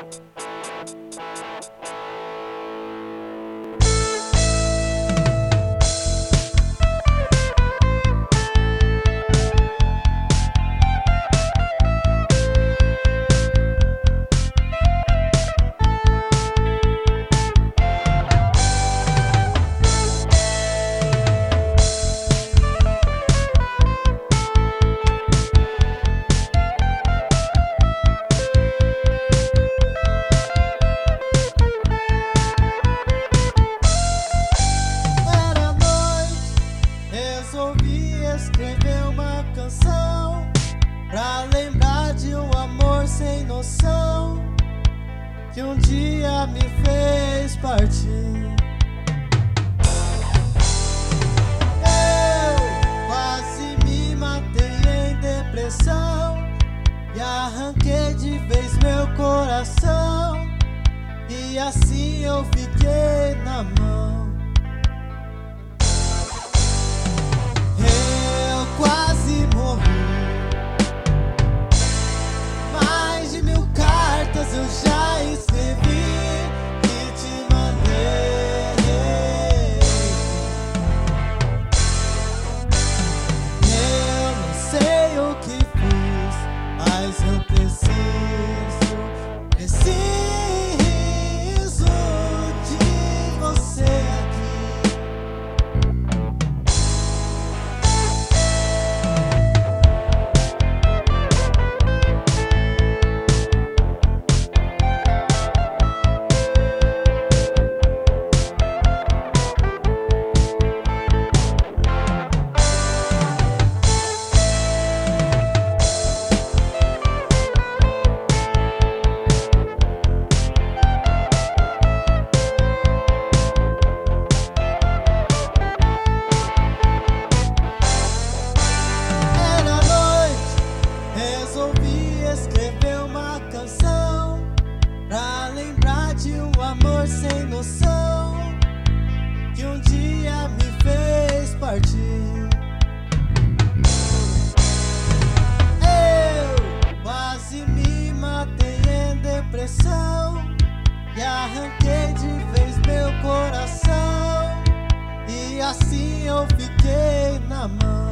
Resolvi escrever uma canção pra lembrar de um amor sem noção que um dia me fez partir. Eu quase me matei em depressão e arranquei de vez meu coração, e assim eu fiquei na mão. Quase morri. Mais de 1000 cartas eu já escrevi e te mandei. Eu não sei o que fiz, mas eu preciso de você aqui. Escrever uma canção pra lembrar de um amor sem noção que um dia me fez partir. Eu quase me matei em depressão e arranquei de vez meu coração, e assim eu fiquei na mão.